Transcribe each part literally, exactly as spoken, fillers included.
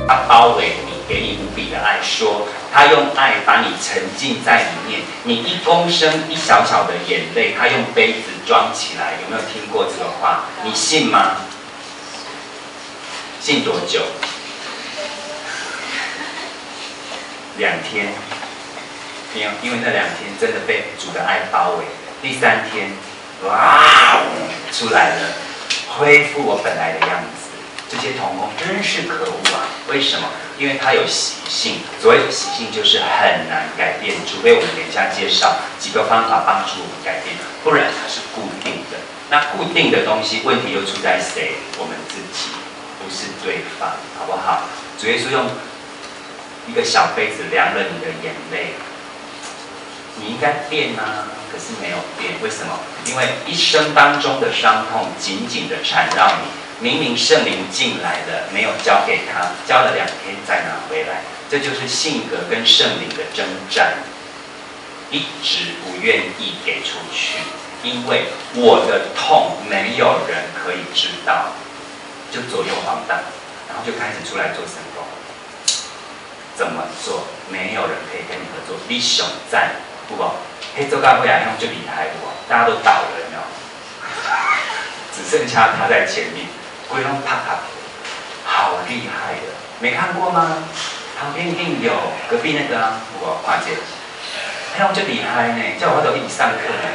他包围你，给你无比的爱，说他用爱把你沉浸在里面。你一公升一小小的眼泪，他用杯子装起来。有没有听过这个话？你信吗？信多久？两天。没有，因为那两天真的被主的爱包围。第三天，哇，出来了，恢复我本来的样子。这些同工真是可恶啊！为什么？因为它有习性。所谓的习性就是很难改变，除非我们等一下介绍几个方法帮助我们改变，不然它是固定的。那固定的东西，问题又出在谁？我们自己，不是对方，好不好？主耶稣用一个小杯子量了你的眼泪。你应该变啊，可是没有变，为什么？因为一生当中的伤痛紧紧的缠绕你，明明圣灵进来了，没有交给他，交了两天再拿回来，这就是性格跟圣灵的征战，一直不愿意给出去，因为我的痛没有人可以知道，就左右晃荡，然后就开始出来做神工，怎么做？没有人可以跟你合作，你想赞。不不，黑周干会来，他们就厉害不？大家都倒了，有没有？只剩下他在前面，龟龙啪啪，好厉害的，没看过吗？旁边一定有，隔壁那个啊，不不，华姐，他们就厉害呢，叫我都一起上课呢。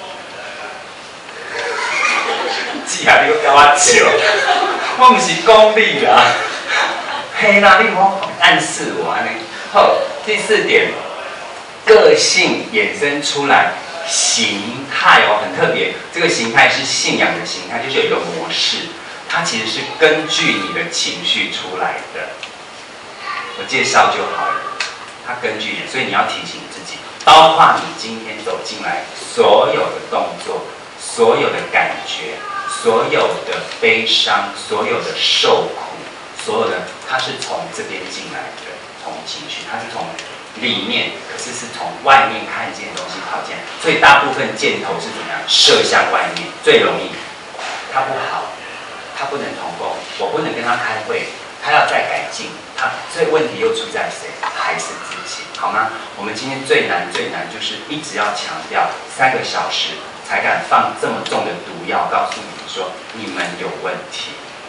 记下你个教我笑，我唔是功利啊，嘿啦，你莫暗示我安尼。好，第四点。个性衍生出来形态哦，很特别。这个形态是信仰的形态，就是有一个模式，它其实是根据你的情绪出来的。我介绍就好了，它根据你，所以你要提醒自己，包括你今天走进来所有的动作、所有的感觉、所有的悲伤、所有的受苦、所有的，它是从这边进来的，从情绪，它是从。里面可是是从外面看见的东西跑进来，所以大部分箭头是怎么样射向外面，最容易。他不好，他不能同工，我不能跟他开会，他要再改进，他所以问题又出在谁？还是自己，好吗？我们今天最难最难就是一直要强调三个小时才敢放这么重的毒药，告诉你们说你们有问题，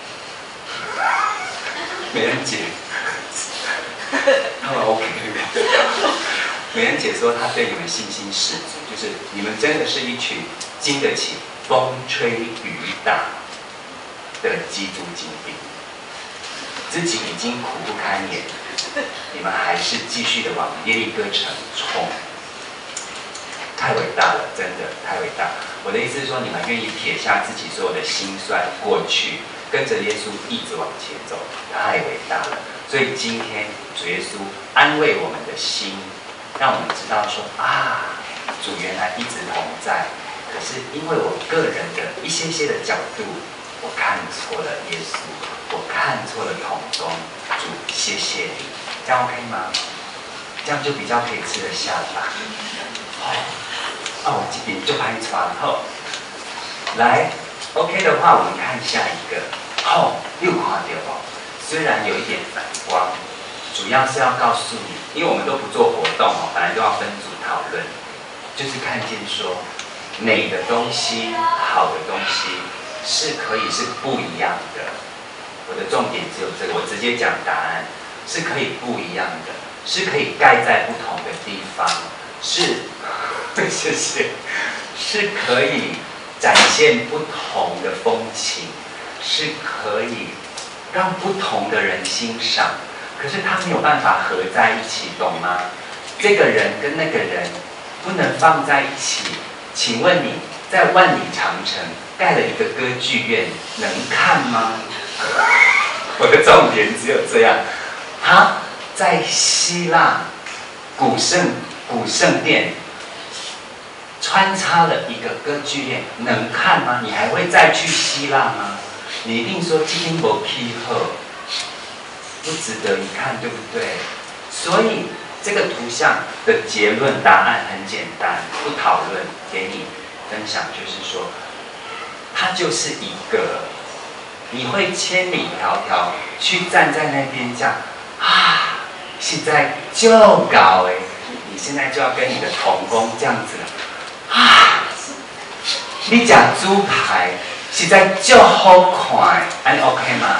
没人解。他们 OK， 美人姐说她对你们信心十足，就是你们真的是一群经得起风吹雨打的基督精兵，自己已经苦不堪言，你们还是继续的往耶利哥城冲，太伟大了，真的太伟大。我的意思是说，你们愿意撇下自己所有的辛酸过去，跟着耶稣一直往前走，太伟大了。所以今天主耶稣安慰我们的心，让我们知道说啊，主原来一直同在。可是因为我个人的一些些的角度，我看错了耶稣，我看错了同工。主，谢谢你，这样 OK 吗？这样就比较可以吃得下吧。哦，啊，我这边就拍船后，来 OK 的话，我们看下一个。哦，又看到哦。虽然有一点反光，主要是要告诉你，因为我们都不做活动哦，本来都要分组讨论，就是看见说，美的东西、好的东西是可以是不一样的。我的重点只有这个，我直接讲答案，是可以不一样的，是可以盖在不同的地方，是，谢谢，是可以展现不同的风情，是可以。让不同的人欣赏，可是他没有办法合在一起，懂吗？这个人跟那个人不能放在一起。请问你在万里长城盖了一个歌剧院，能看吗？我的重点只有这样。哈，在希腊古圣古圣殿穿插了一个歌剧院，能看吗？你还会再去希腊吗？你一定说今天没气候，不值得一看，对不对？所以这个图像的结论答案很简单，不讨论，给你分享，就是说，它就是一个，你会千里迢迢去站在那边这样， 啊，现在就搞哎，你现在就要跟你的同工这样子了啊！你讲猪排，现在就好看，安 OK 吗？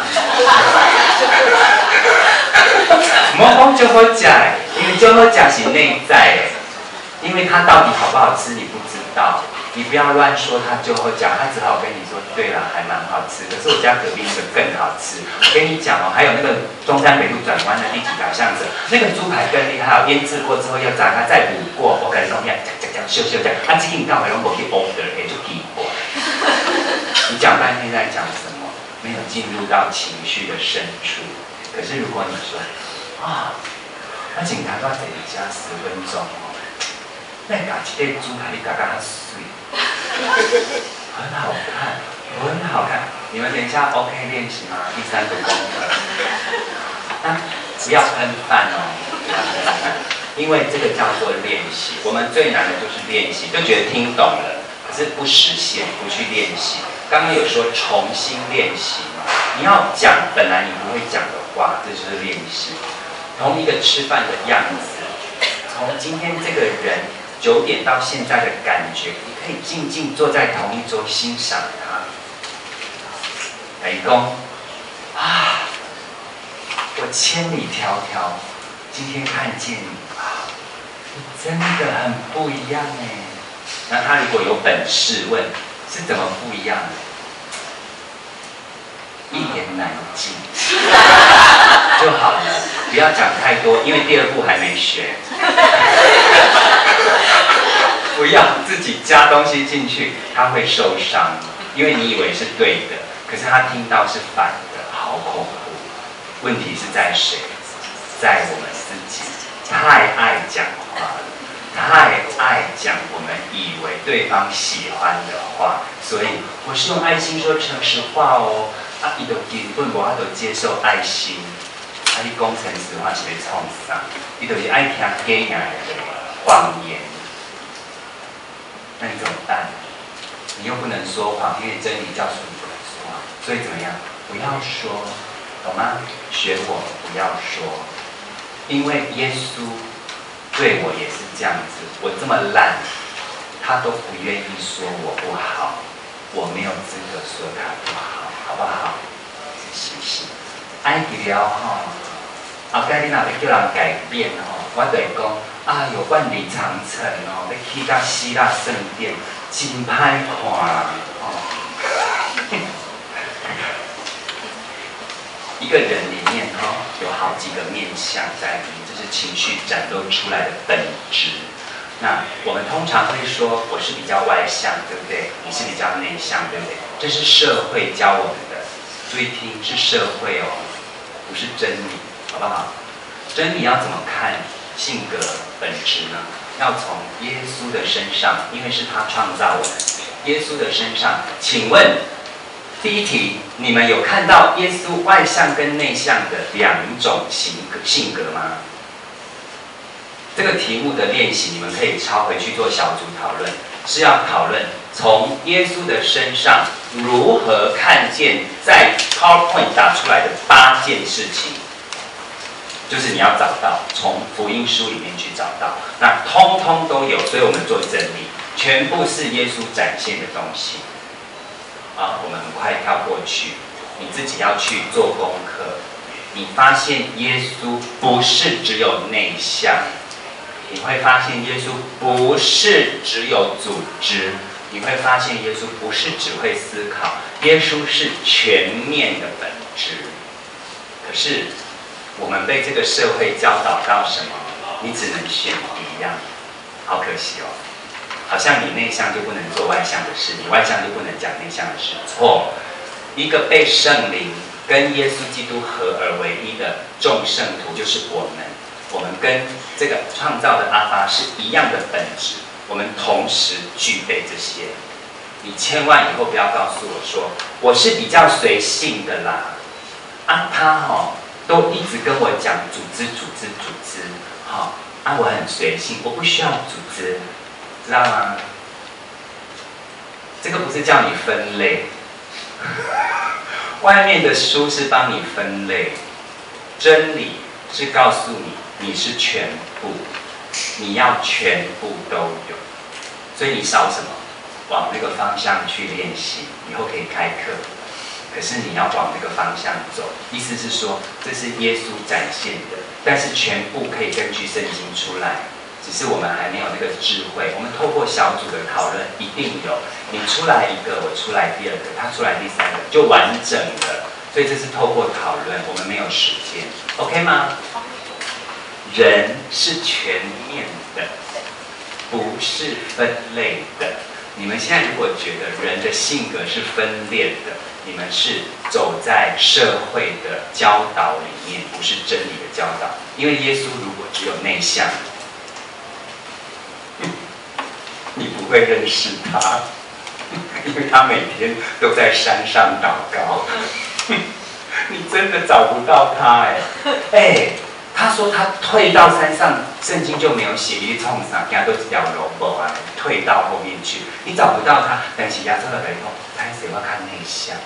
莫讲就好吃，因为就好吃是内在哎，因为它到底好不好吃你不知道。你不要乱说，他就会讲，他只好跟你说，对了，还蛮好吃。可是我家隔壁那个更好吃。我跟你讲哦，还有那个中山北路转弯的第几条巷子，那个猪排更厉害，有腌制过之后要炸开再卤过，我跟你讲，讲讲讲秀秀讲，啊，这个你到回拢无去 order， 也就奇怪。你讲半天在讲什么？没有进入到情绪的深处。可是如果你说，啊，那警察都要等你加十分钟哦，那搞一个猪排，你搞到它碎。很好看，很好看。你们等一下 OK 练习吗？第三个功课，啊，不要喷饭哦，不要喷饭，因为这个叫做练习。我们最难的就是练习，就觉得听懂了，可是不实现，不去练习。刚刚有说重新练习嘛，你要讲本来你不会讲的话，这就是练习。同一个吃饭的样子，从今天这个人。九点到现在的感觉，你可以静静坐在同一桌欣赏它。雷公啊，我千里迢迢，今天看见你啊，你真的很不一样哎。那他如果有本事问，是怎么不一样的？一言难尽就好了，不要讲太多，因为第二步还没学。不要自己加东西进去，他会受伤，因为你以为是对的，可是他听到是反的，好恐怖。问题是在谁？在我们自己，太爱讲话了，太爱讲我们以为对方喜欢的话，所以我是用爱心说诚实话哦。啊，伊就根本无法度接受爱心，啊，你讲诚实话是要创啥？伊就是爱听假言的谎言。那你怎么办？你又不能说谎，因为真理教唆你不能说谎，所以怎么样？不要说，懂吗？学我，不要说，因为耶稣对我也是这样子，我这么烂，他都不愿意说我不好，我没有资格说他不好，好不好？是不是？爱记了吼，后摆你若要叫人改变吼，我就会讲。啊，有万里长城哦，要去到希腊圣殿，真歹看哦。一个人里面哦，有好几个面向在里面，这是情绪展露出来的本质。那我们通常会说，我是比较外向，对不对？你是比较内向，对不对？这是社会教我们的，注意听，是社会哦，不是真理，好不好？真理要怎么看？性格本质呢，要从耶稣的身上，因为是他创造我们。耶稣的身上，请问第一题，你们有看到耶稣外向跟内向的两种性格性格吗？这个题目的练习，你们可以抄回去做小组讨论，是要讨论从耶稣的身上如何看见在 PowerPoint 打出来的八件事情。就是你要找到，从福音书里面去找到，那通通都有，所以我们做整理，全部是耶稣展现的东西。啊，我们很快跳过去，你自己要去做功课。你发现耶稣不是只有内向，你会发现耶稣不是只有组织，你会发现耶稣不是只会思考，耶稣是全面的本质。可是我们被这个社会教导到什么？你只能选一样，好可惜哦。好像你内向就不能做外向的事，你外向就不能讲内向的事。错，一个被圣灵跟耶稣基督合而为一的众圣徒，就是我们。我们跟这个创造的阿爸是一样的本质，我们同时具备这些。你千万以后不要告诉我说我是比较随性的啦，啊，他哈、哦、都一直跟我讲组织、组织、组织，好、哦，啊，我很随性，我不需要组织，知道吗？这个不是叫你分类，外面的书是帮你分类，真理是告诉你你是全部，你要全部都有，所以你少什么，往那个方向去练习，以后可以开课。可是你要往那个方向走，意思是说，这是耶稣展现的，但是全部可以根据圣经出来，只是我们还没有那个智慧。我们透过小组的讨论，一定有你出来一个，我出来第二个，他出来第三个，就完整的。所以这是透过讨论，我们没有时间 ，OK 吗？人是全面的，不是分类的。你们现在如果觉得人的性格是分裂的，你们是走在社会的教导里面，不是真理的教导。因为耶稣如果只有内向，你不会认识他，因为他每天都在山上祷告，你真的找不到他哎哎。他说他退到山上，圣经就没有写你冲啥，人家都一条萝卜啊，退到后面去，你找不到他。但是亚瑟的来说，开始要看内向。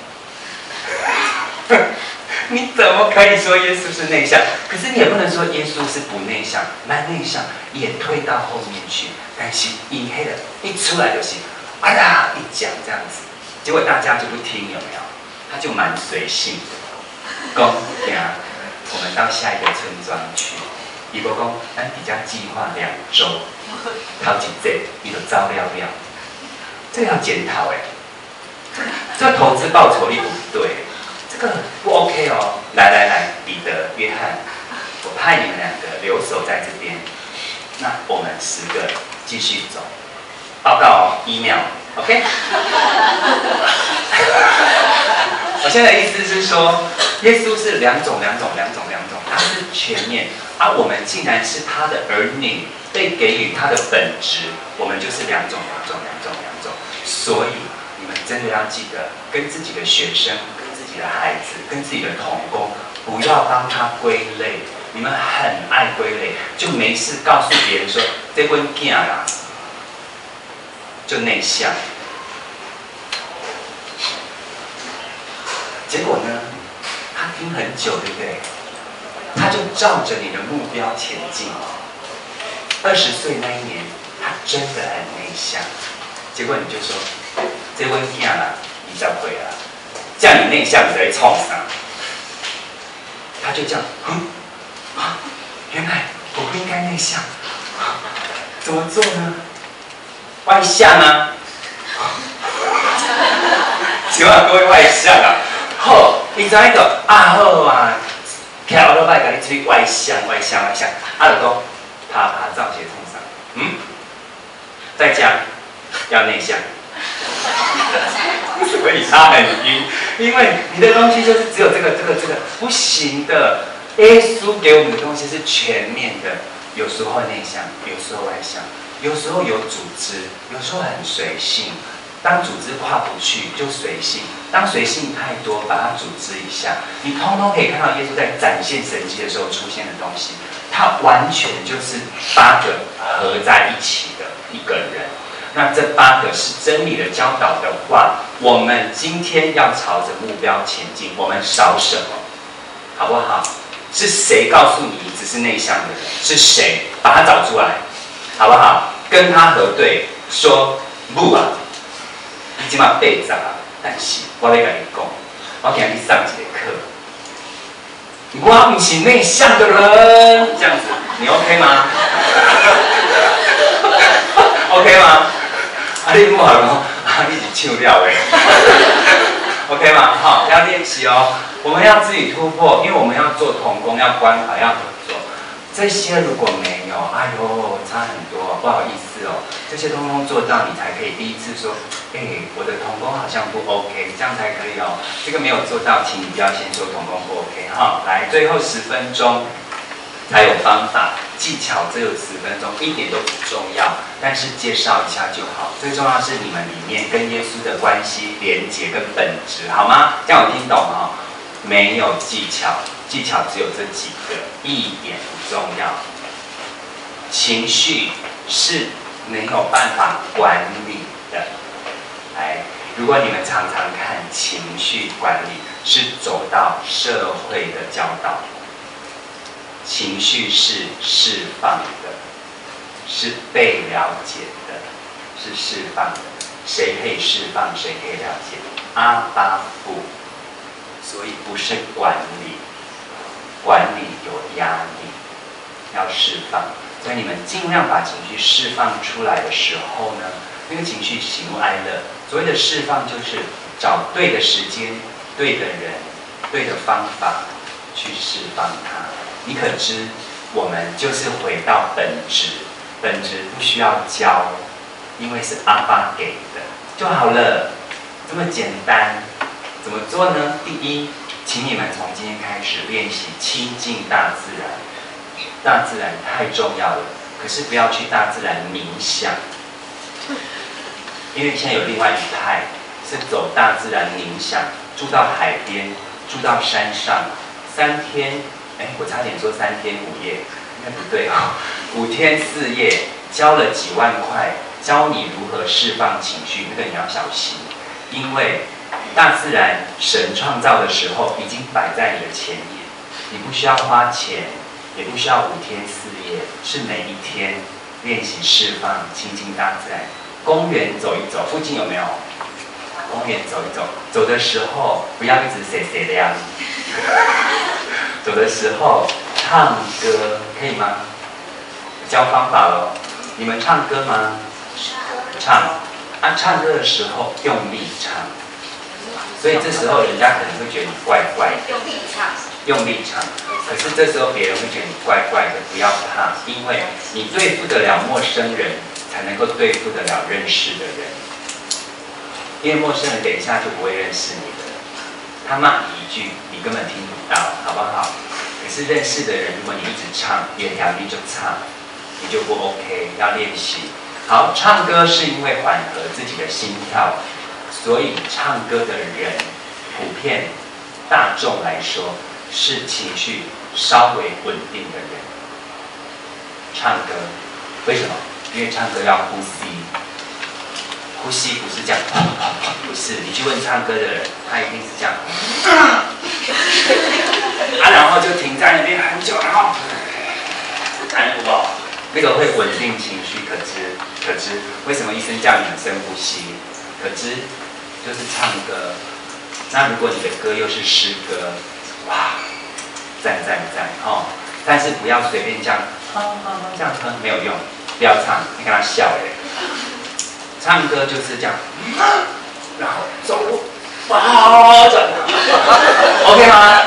你怎么可以说耶稣是内向？可是你也不能说耶稣是不内向，蛮内向，也退到后面去。但是一黑的一出来就是，哎呀，一讲这样子，结果大家就不听，有没有？他就蛮随性的，讲呀。我们到下一个村庄去，伊个讲，咱比较计划两周，头一节伊就走了了，这个要检讨哎，这个投资报酬率不对，这个不 OK 哦。来来来，彼得、约翰，我派你们两个留守在这边，那我们十个继续走，报告哦，一秒 ，OK。我现在的意思是说，耶稣是两种、两种、两种、两种，他是全面。而、啊、我们既然是他的儿女，被给予他的本质，我们就是两种、两种、两种、两种。所以你们真的要记得，跟自己的学生、跟自己的孩子、跟自己的同工，不要帮他归类。你们很爱归类，就没事告诉别人说这本囝啦，就内向。结果呢，他听很久，对不对？他就照着你的目标前进。二十岁那一年，他真的很内向。结果你就说，这问题啊，你再回啊，叫你内向，你在冲啥？他就这样，嗯，啊，原来我不应该内向，怎么做呢？外向啊！希望各位外向啊！好，你知影个啊好啊，跳落摆甲你出去外向外向外向，啊就讲爬爬照鞋冲上，嗯，在家要内向，所以他很晕，因为你的东西就是只有这个这个这个不行的。耶稣给我们的东西是全面的，有时候内向，有时候外向，有时候有组织，有时候很随性。当组织跨不去，就随性；当随性太多，把它组织一下，你通通可以看到耶稣在展现神迹的时候出现的东西，它完全就是八个合在一起的一个人。那这八个是真理的教导的话，我们今天要朝着目标前进，我们少什么？好不好？是谁告诉你只是内向的人？是谁？把他找出来，好不好？跟他核对，说不啊。你即马八十啊，但是我要跟你讲，我今日去上一节课，我不是内向的人，这样子，你 OK 吗？OK 吗？啊，你莫好咯，啊，你是唱了诶 ，OK 吗？好，要练习哦，我们要自己突破，因为我们要做同工，要关怀，要合作。这些如果没有，哎呦，差很多，不好意思哦。这些通通做到，你才可以第一次说，哎、欸，我的同工好像不 OK， 这样才可以哦。这个没有做到，请你不要先说同工不 OK 哈。来，最后十分钟，还有方法技巧，只有十分钟，一点都不重要，但是介绍一下就好。最重要是你们里面跟耶稣的关系、连结跟本质，好吗？这样有听懂哈？没有技巧。技巧只有这几个，一点不重要。情绪是没有办法管理的。来，如果你们常常看情绪管理，是走到社会的教导。 情绪是释放的，是被了解的，是释放的。谁可以释放，谁可以了解？阿爸父，所以不是管理，管理有压力，要释放。所以你们尽量把情绪释放出来的时候呢，那个情绪喜怒哀乐，所谓的释放就是找对的时间、对的人、对的方法去释放它。你可知，我们就是回到本质，本质不需要教，因为是阿爸给的就好了，这么简单。怎么做呢？第一，请你们从今天开始练习亲近大自然。大自然太重要了，可是不要去大自然冥想，因为现在有另外一派是走大自然冥想，住到海边，住到山上，三天，哎，我差点说三天五夜，应该不对哦，五天四夜，交了几万块，教你如何释放情绪，那个你要小心，因为大自然神创造的时候已经摆在你的前面，你不需要花钱。也不需要五天四夜，是每一天练习释放，亲近大自然。公园走一走，附近有没有？公园走一走，走的时候不要一直谁谁的样子。走的时候唱歌可以吗？教方法咯。你们唱歌吗？唱。啊，唱歌的时候用力唱。所以这时候人家可能会觉得你怪怪的。用力唱。用力唱。可是这时候别人会觉得你怪怪的，不要怕，因为你对付得了陌生人，才能够对付得了认识的人。因为陌生人等一下就不会认识你的，他骂你一句，你根本听不到，好不好？可是认识的人，如果你一直唱，越条你就唱，你就不 OK， 要练习。好，唱歌是因为缓和自己的心跳，所以唱歌的人，普遍大众来说。是情绪稍微稳定的人，唱歌，为什么？因为唱歌要呼吸，呼吸不是这样，不是。你去问唱歌的人，他一定是这样，啊，然后就停在那边很久，然后，安抚哦，那个会稳定情绪，可知可知。为什么医生叫你们深呼吸？可知就是唱歌。那如果你的歌又是诗歌。哇，赞赞赞哦！但是不要随便这样，这样哼没有用，不要唱，你跟他笑嘞。唱歌就是这样，然后走路，哇，转，OK 吗？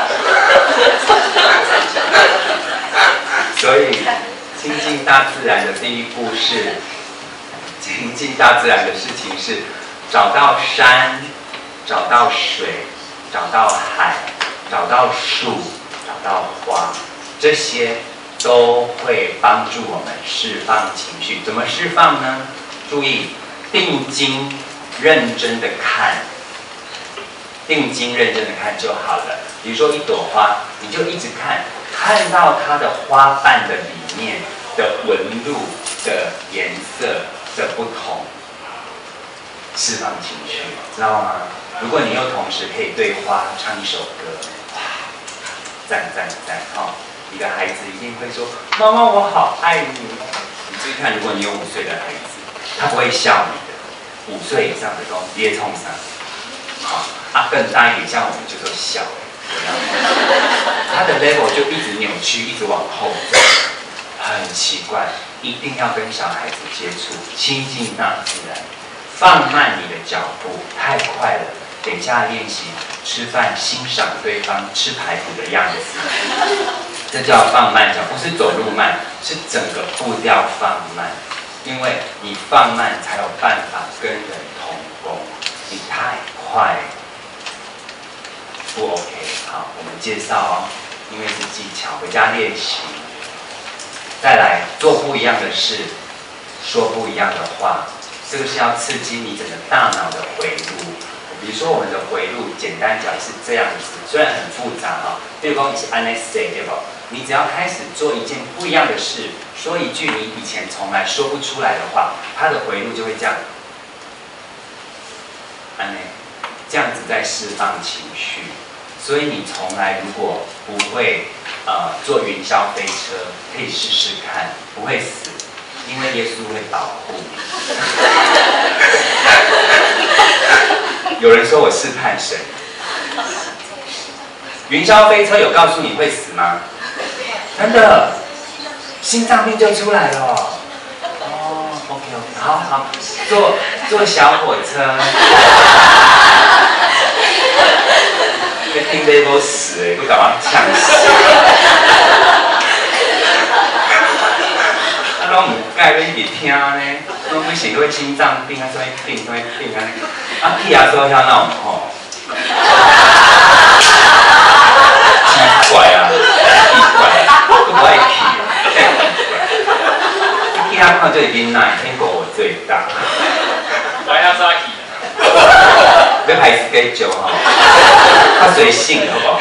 所以亲近大自然的第一步是，亲近大自然的事情是找到山，找到水，找到海。找到树，找到花，这些都会帮助我们释放情绪。怎么释放呢？注意，定睛认真的看，定睛认真的看就好了。比如说一朵花，你就一直看，看到它的花瓣的里面的纹路的颜色的不同，释放情绪，知道吗？如果你又同时可以对花唱一首歌。赞赞赞！哦，你的孩子一定会说：“妈妈，我好爱你。”你注意看，如果你有五岁的孩子，他不会笑你的。五岁以上的都憋冲上，好，啊，更大一点，像我们就说笑，他的 level 就一直扭曲，一直往后走，很奇怪。一定要跟小孩子接触，亲近大自然，放慢你的脚步，太快了。等一下练习吃饭，欣赏对方吃排骨的样子，这叫放慢脚，不是走路慢，是整个步调放慢。因为你放慢才有办法跟人同工，你太快不 OK。好，我们介绍哦，因为是技巧，回家练习。再来做不一样的事，说不一样的话，这个是要刺激你整个大脑的回路。比如说我们的回路，简单讲是这样子，虽然很复杂哈，比如说你是 unnecessary 对吧？你只要开始做一件不一样的事，说一句你以前从来说不出来的话，它的回路就会这样，安内，这样子在释放情绪。所以你从来如果不会呃坐云霄飞车，可以试试看，不会死，因为耶稣会保护你。有人说我试探神，云霄飞车有告诉你会死吗？真的，心脏病就出来了。哦 ，OK OK， 好好，坐坐小火车。你听得无死诶，不搞我呛死。啊，拢唔介意你听呢，拢不是因为心脏病啊，什么病什么病啊，啊屁啊说遐那种吼，奇怪啊，奇怪，都不爱去，屁啊看最囡仔，天国我最大， 我要早起。 要排 schedule 哈，他随性好不好？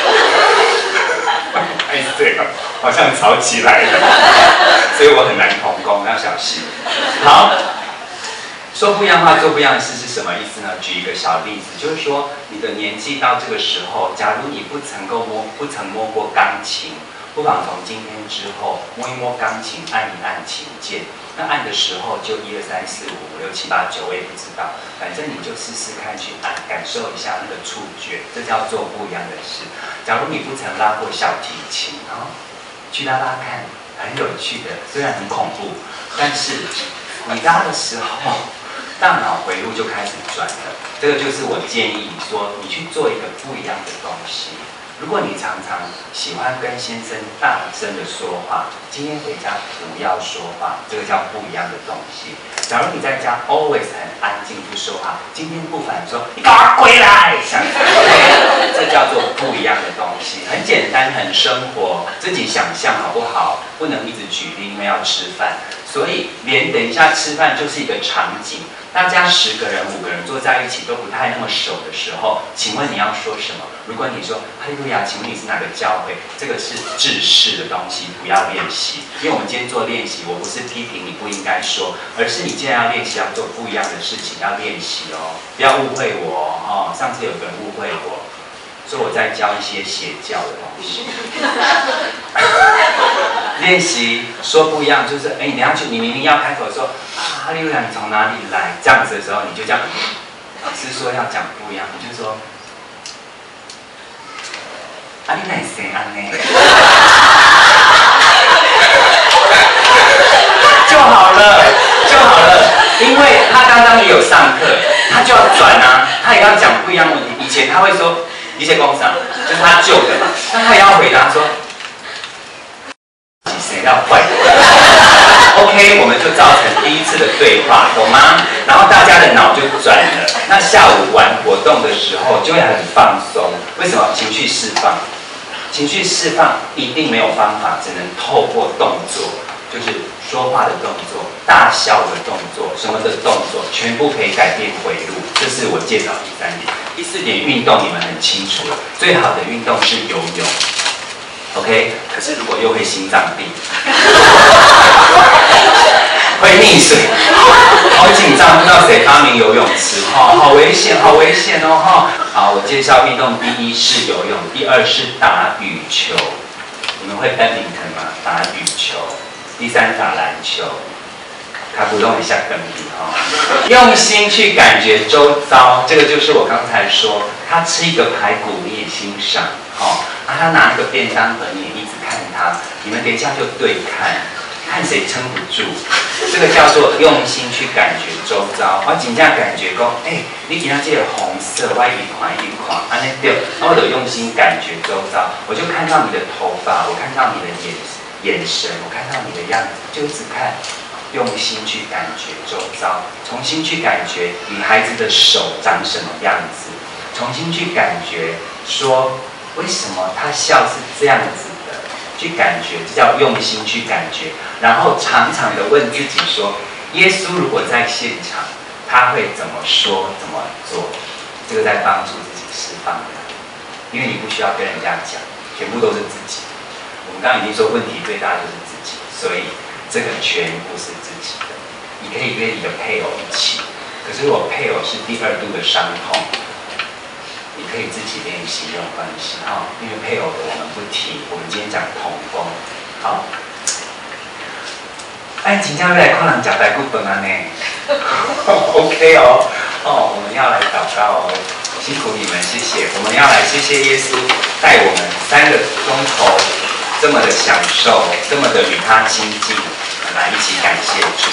哎，对啊，好像吵起来了，所以我很难同工，要小心。好，说不一样话，做不一样的事是什么意思呢？举一个小例子，就是说你的年纪到这个时候，假如你不曾够摸，不曾摸过钢琴，不妨从今天之后摸一摸钢琴，按一按琴键。那按的时候就一二三四五五六七八九，我也不知道，反正你就试试看去按，感受一下那个触觉，这叫做不一样的事。假如你不曾拉过小提琴，哦，去拉拉看，很有趣的，虽然很恐怖，但是你拉的时候，大脑回路就开始转了。这个就是我建议说，你去做一个不一样的东西。如果你常常喜欢跟先生大声的说话，今天回家不要说话，这个叫不一样的东西。假如你在家 always 很安静不说话，今天不反说你赶快回来，想这叫做不一样的东西。很简单，很生活，自己想象好不好？不能一直举例，因为要吃饭，所以连等一下吃饭就是一个场景。大家十个人、五个人坐在一起都不太那么熟的时候，请问你要说什么？如果你说哈利路亚，请问你是哪个教会？这个是制式的东西，不要练习。因为我们今天做练习，我不是批评你不应该说，而是你既然要练习，要做不一样的事情，要练习哦，不要误会我哦。上次有个人误会我，说我在教一些邪教的东西。练习说不一样，就是哎，你等一下去，你明明要开口说啊，哈利路亚，你从哪里来？这样子的时候，你就这样。老师说要讲不一样，你就说啊，你哪谁安呢？就好了，就好了，因为他刚刚也有上课，他就要转啊，他也要讲不一样的问题。以前他会说一些工厂，就是他旧的嘛，那他也要回答说。谁要坏？OK， 我们就造成第一次的对话，懂吗？然后大家的脑就转了。那下午玩活动的时候就会很放松。为什么？情绪释放。情绪释放一定没有方法，只能透过动作，就是说话的动作、大笑的动作、什么的动作，全部可以改变回路。这是我介绍第三点。第四点，运动你们很清楚了，最好的运动是游泳。OK， 可是如果又会心脏病，会溺水，好紧张，不知道谁发明游泳池，哈，好危险，好危险哦，哈。好，我介绍运动，第一是游泳，第二是打羽球。你们会 badminton 吗？打羽球。第三打篮球。卡普动一下跟比哈，用心去感觉周遭，这个就是我刚才说，他吃一个排骨你也欣赏，哦，啊，他拿一个便当盒你也一直看他，你们等一下就对看，看谁撑不住，这个叫做用心去感觉周遭。我真正感觉讲，哎、欸，你今天这个红色，我一款一款，安尼对，然后我就用心感觉周遭，我就看到你的头发，我看到你的眼眼神，我看到你的样子，就一直看。用心去感觉周遭，重新去感觉女孩子的手长什么样子，重新去感觉说为什么她笑是这样子的，去感觉，这叫用心去感觉。然后常常的问自己说，耶稣如果在现场，他会怎么说怎么做？这个在帮助自己释放的，因为你不需要跟人家讲，全部都是自己。我们刚刚已经说问题最大的就是自己，所以这个全部是自己的。你可以约你的配偶一起，可是如果配偶是第二度的伤痛， 你可以自己练习，没有关系哈、哦。因为配偶的我们不提，我们今天讲同工。好，哎，请教来看人讲白骨本啊呢 ？OK 哦，哦，我们要来祷告哦，辛苦你们，谢谢。我们要来谢谢耶稣带我们三个钟头这么的享受，这么的与他亲近，来一起感谢主。